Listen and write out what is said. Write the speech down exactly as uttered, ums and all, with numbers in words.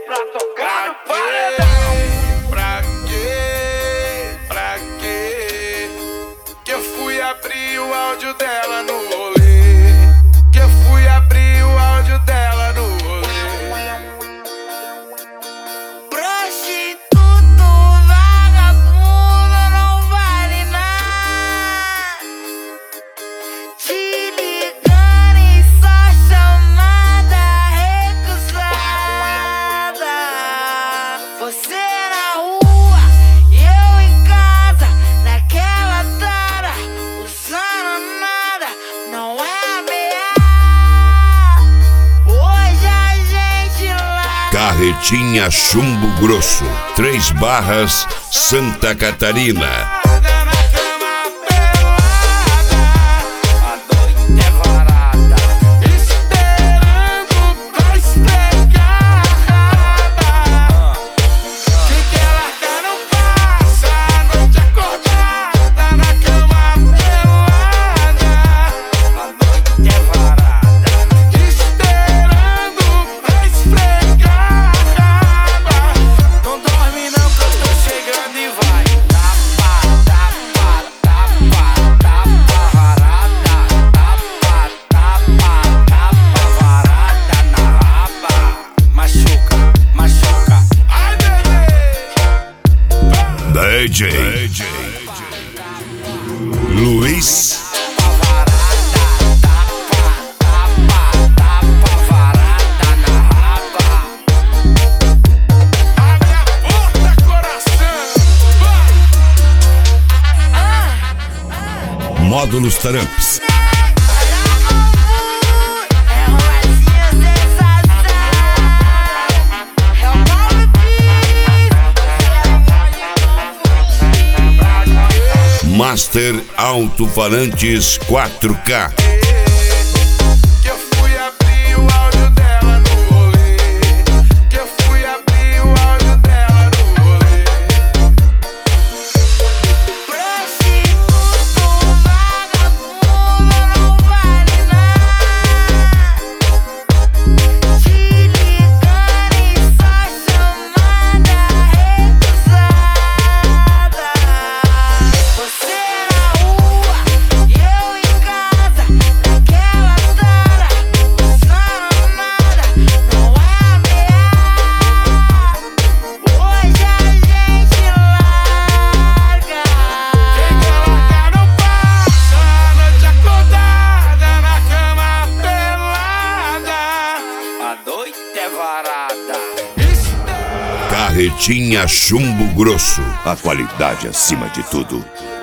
pra tocar no paredão. Pra quê? Pra quê? Que eu fui abrir o áudio dela no rolê. Que eu fui abrir o áudio dela no rolê. Prostituto, vagabundo, não vale nada. Te ligando e só chamada recusada. Você na rua e eu em casa, naquela tara, usando nada, não é ameaça. Hoje a gente lá. Carretinha Chumbo Grosso, Três Barras, Santa Catarina. D J Luiz Módulos Tramps. Master Alto-Falantes quatro K. Que eu fui abrir o áudio dela no rolê. Que eu fui abrir o áudio dela no rolê. Prostituto, vagabundo, não vale nada. Te ligando e só chamada recusada. Você na rua e eu em casa, naquela tara, usando nada, não é ameaça. Hoje a gente larga. Quem quer largar não passa a noite acordada na cama pelada. A noite é varada. Carretinha Chumbo Grosso, a qualidade acima de tudo.